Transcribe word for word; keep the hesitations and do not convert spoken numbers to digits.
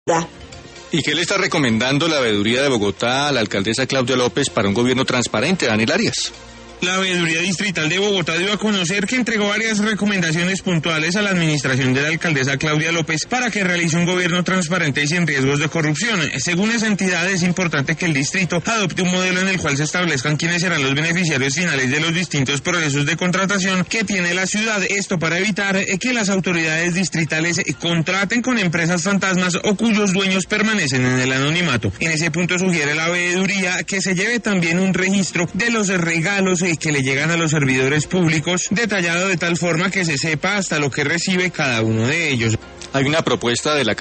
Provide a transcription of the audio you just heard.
¿Y qué le está recomendando la veeduría de Bogotá a la alcaldesa Claudia López para un gobierno transparente, Daniel Arias? La Veeduría Distrital de Bogotá dio a conocer que entregó varias recomendaciones puntuales a la administración de la alcaldesa Claudia López para que realice un gobierno transparente y sin riesgos de corrupción. Según esa entidad, es importante que el distrito adopte un modelo en el cual se establezcan quiénes serán los beneficiarios finales de los distintos procesos de contratación que tiene la ciudad. Esto para evitar que las autoridades distritales contraten con empresas fantasmas o cuyos dueños permanecen en el anonimato. En ese punto sugiere la Veeduría que se lleve también un registro de los regalos que le llegan a los servidores públicos, detallado de tal forma que se sepa hasta lo que recibe cada uno de ellos. Hay una propuesta de la